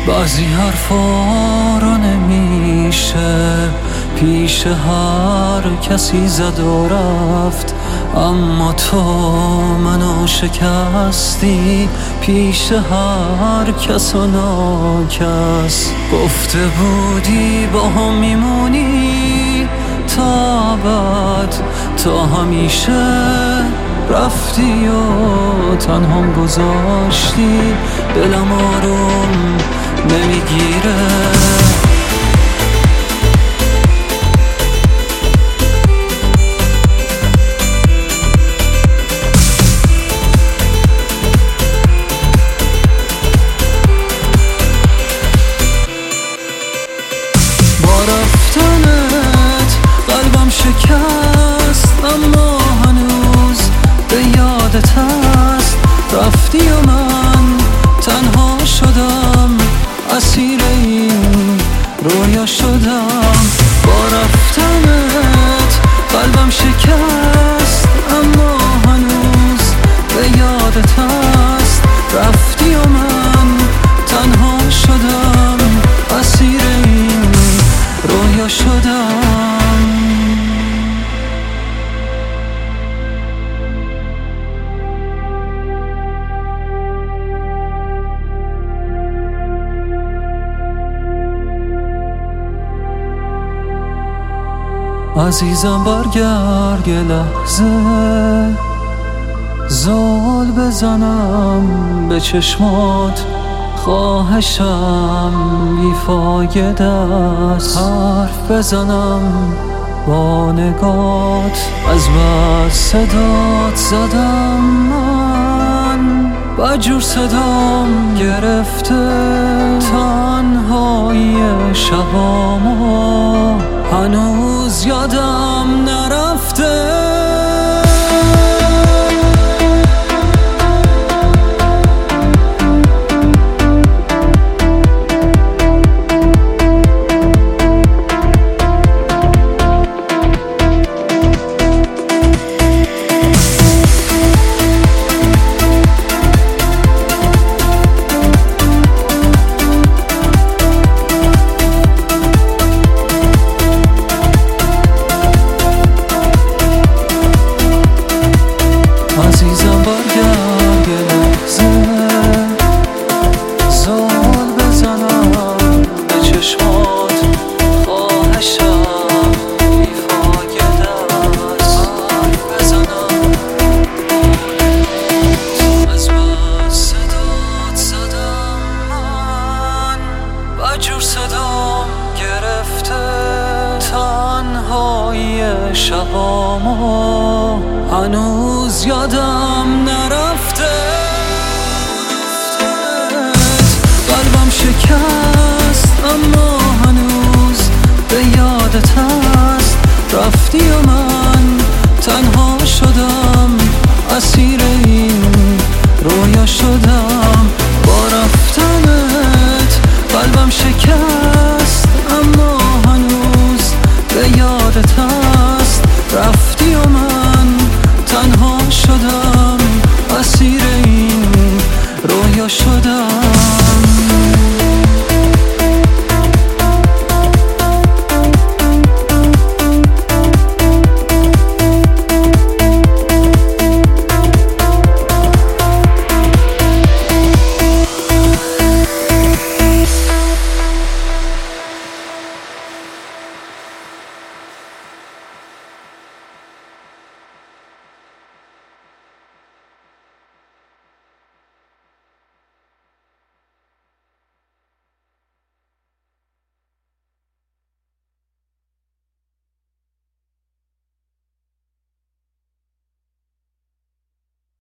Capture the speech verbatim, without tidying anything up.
بعضی حرفا رو نمیشه پیش هر کسی زد و رفت، اما تو منو شکستی پیش هر کس و ناکس. گفته بودی با هم میمونی تا بعد، تا همیشه رفتی و تنهام گذاشتی. دلم آروم نمیگیره، با رفتنت قلبم شکست، اما هنوز به یادت هست. رفتی و من تنها شدم، اسیر این رویا شدم. با رفتنت قلبم شکست، اما هنوز به یادت هست. رفتی و من تنها شدم، اسیر این رویا شدم. عزیزم برگرد یه لحظه، زل بزنم به چشمات. خواهشم بیفایده است، حرف بزنم با نگات. از بس صدات زدم من، بدجور صدام گرفته. تنهایی شبامو هنوز یادم نرفته. عزیزم برگرد یه لحظه، زل بزنم به چشمات. خواهشم بیفایده است، حرف بزنم از بس صدات زدم من، بدجور صدام گرفته. تنهایی شبامو هنوز یادم نرفته. قلبم شکست، اما هنوز به یادت هست. رفتی و من تنها شدم، اسیر این رویا شدم.